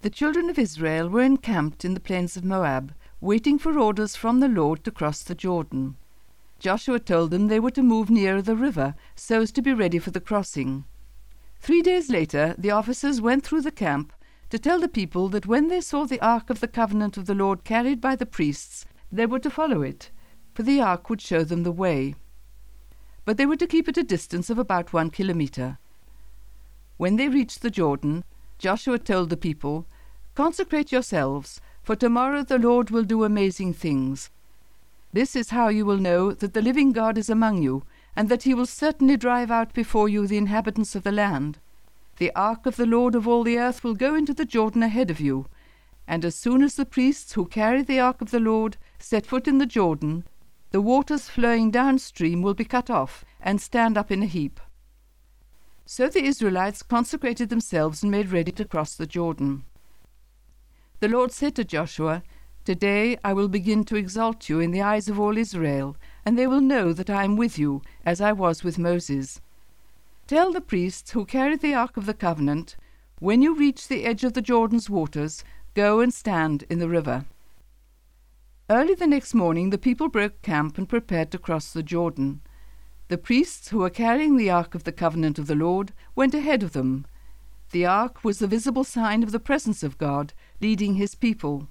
The children of Israel were encamped in the plains of Moab, waiting for orders from the Lord to cross the Jordan. Joshua told them they were to move nearer the river so as to be ready for the crossing. 3 days later, the officers went through the camp to tell the people that when they saw the ark of the covenant of the Lord carried by the priests, they were to follow it, for the ark would show them the way. But they were to keep at a distance of about 1 kilometer. When they reached the Jordan, Joshua told the people, "Consecrate yourselves, for tomorrow the Lord will do amazing things. This is how you will know that the living God is among you, and that he will certainly drive out before you the inhabitants of the land. The ark of the Lord of all the earth will go into the Jordan ahead of you, and as soon as the priests who carry the ark of the Lord set foot in the Jordan, the waters flowing downstream will be cut off and stand up in a heap." So the Israelites consecrated themselves and made ready to cross the Jordan. The Lord said to Joshua, "Today I will begin to exalt you in the eyes of all Israel, and they will know that I am with you, as I was with Moses. Tell the priests who carry the ark of the covenant, when you reach the edge of the Jordan's waters, go and stand in the river." Early the next morning the people broke camp and prepared to cross the Jordan. The priests who were carrying the ark of the covenant of the Lord went ahead of them. The ark was the visible sign of the presence of God, leading his people.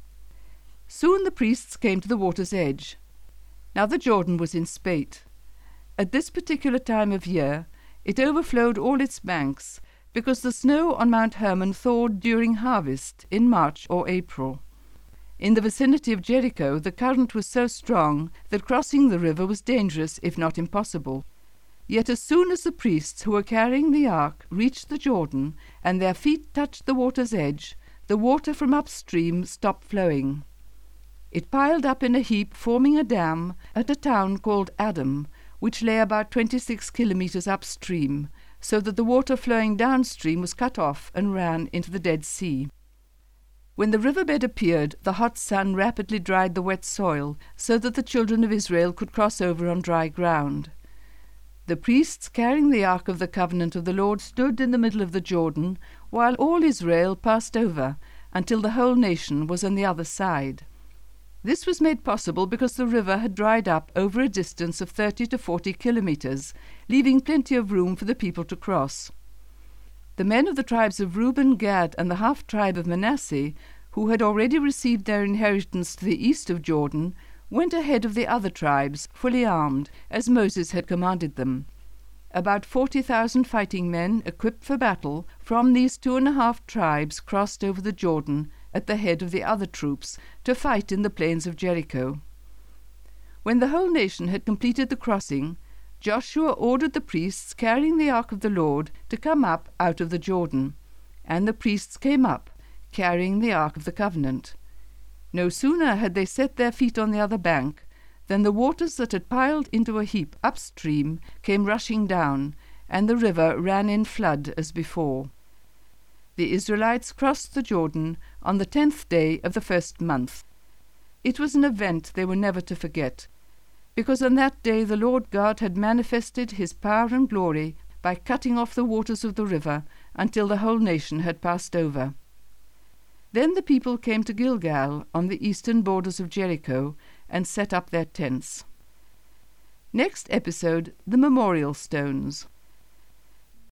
Soon the priests came to the water's edge. Now the Jordan was in spate. At this particular time of year, it overflowed all its banks, because the snow on Mount Hermon thawed during harvest in March or April. In the vicinity of Jericho, the current was so strong that crossing the river was dangerous, if not impossible. Yet as soon as the priests who were carrying the ark reached the Jordan, and their feet touched the water's edge, the water from upstream stopped flowing. It piled up in a heap, forming a dam at a town called Adam, which lay about 26 kilometers upstream, so that the water flowing downstream was cut off and ran into the Dead Sea. When the riverbed appeared, the hot sun rapidly dried the wet soil, so that the children of Israel could cross over on dry ground. The priests carrying the ark of the covenant of the Lord stood in the middle of the Jordan, while all Israel passed over, until the whole nation was on the other side. This was made possible because the river had dried up over a distance of 30 to 40 kilometers, leaving plenty of room for the people to cross. The men of the tribes of Reuben, Gad, and the half-tribe of Manasseh, who had already received their inheritance to the east of Jordan, went ahead of the other tribes, fully armed, as Moses had commanded them. About 40,000 fighting men, equipped for battle, from these 2.5 tribes crossed over the Jordan at the head of the other troops to fight in the plains of Jericho. When the whole nation had completed the crossing, Joshua ordered the priests carrying the ark of the Lord to come up out of the Jordan, and the priests came up, carrying the ark of the covenant. No sooner had they set their feet on the other bank than the waters that had piled into a heap upstream came rushing down, and the river ran in flood as before. The Israelites crossed the Jordan on the 10th day of the first month. It was an event they were never to forget, because on that day the Lord God had manifested his power and glory by cutting off the waters of the river until the whole nation had passed over. Then the people came to Gilgal on the eastern borders of Jericho and set up their tents. Next episode, the memorial stones.